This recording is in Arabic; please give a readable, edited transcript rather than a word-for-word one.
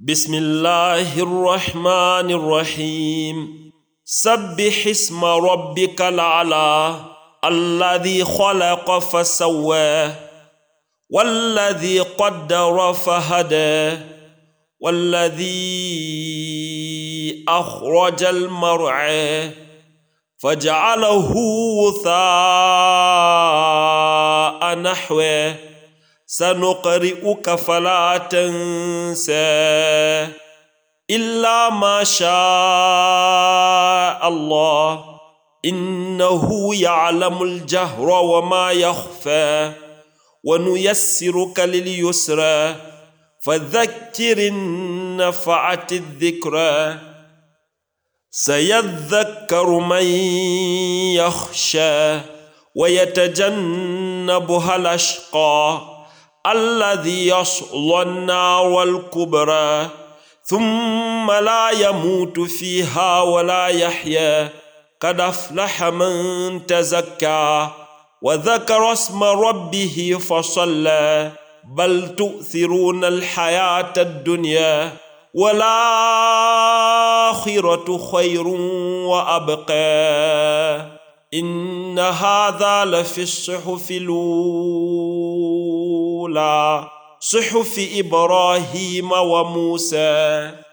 بسم الله الرحمن الرحيم سبح اسم ربك الأعلى الذي خلق فسوى والذي قدر فهدى والذي أخرج المرعى فجعله غثاء نحوه سنقرئك فلا تنسى إلا ما شاء الله إنه يعلم الجهر وما يخفى ونيسرك لليسرى فذكر إن نفعت الذكرى سيذكر من يخشى ويتجنبها الأشقى الذي يصلى النار الكبرى ثم لا يموت فيها ولا يحيا قد أفلح من تزكى وذكر اسم ربه فصلى بل تؤثرون الحياة الدنيا والآخرة خير وأبقى إن هذا لفي الصحف الأولى صحف إبراهيم وموسى.